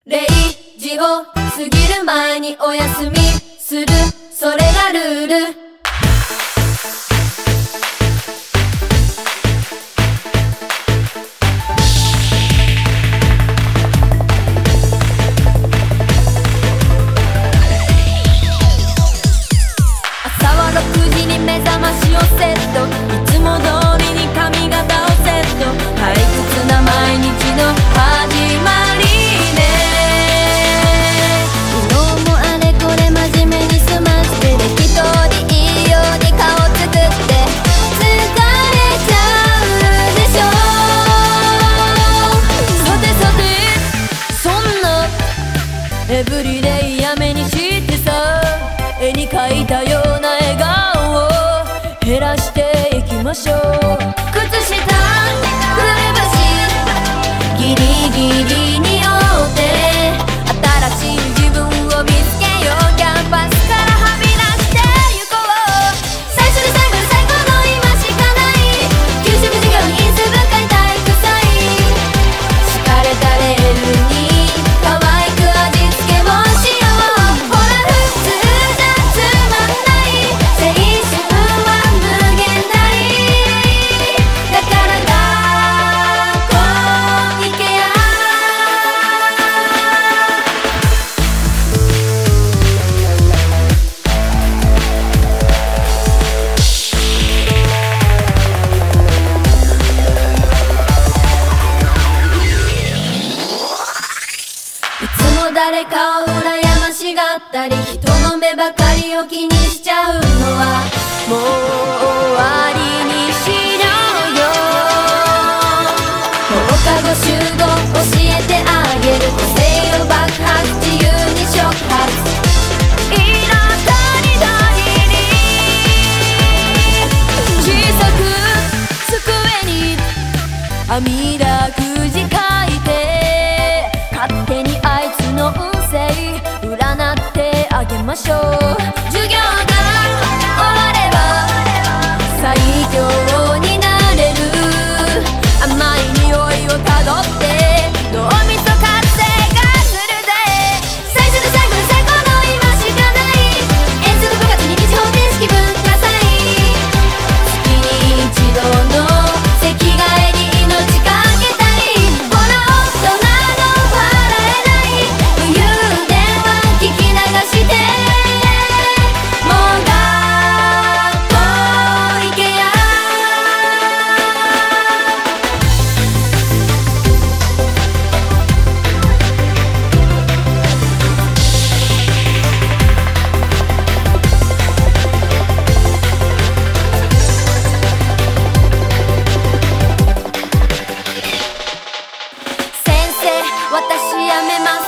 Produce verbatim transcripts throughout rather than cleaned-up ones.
れいじを過ぎる前にお休みする、それがルール。朝はろくじに目覚ましをセット、いつも通りに髪型をセット、退屈な毎日の始まりね。昨日もあれこれ真面目に済まして適当にいいように顔作って疲れちゃうでしょ。さてさてそんなエブリデイやめにしてさ、絵に描いたような笑顔を減らしていきましょう。靴下くるぶしギリギリに折って新しい自分を見つけよう。キャンパスからはみ出してゆこう。最初で最後で最高の今しかない。給食授業に因数分解体育祭、敷かれたレールに可愛く味付けをしよう。ほら普通じゃつまんない、青春は無限大だから学校行けや。いつも誰かを羨ましがったり、人の目ばかりを気にしちゃうのはもう終わりにしようよ。放課後集合教えてあげる、個性を爆発自由に触発、彩りどりに小さく机にあみだくじ書いて、勝手にあいつの運勢占ってあげましょう。授業が終われば最強になれる、甘い匂いをたどって脳みそ活性化するぜ。最初で最後で最高の今しかない、遠足部活に日常定式文化祭、月に一度の席替えに命かけたい。ほら大人の笑えない武勇伝は聞き流して、もう学校行けや。先生私やめます、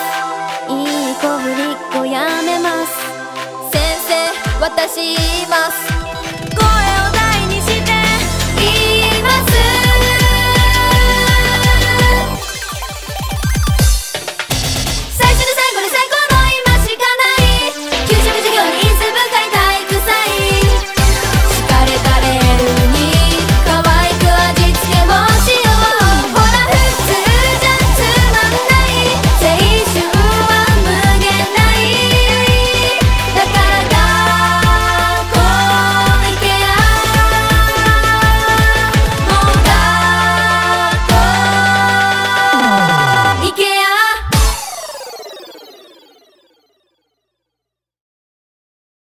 いい子ぶりっ子やめます。先生私言います、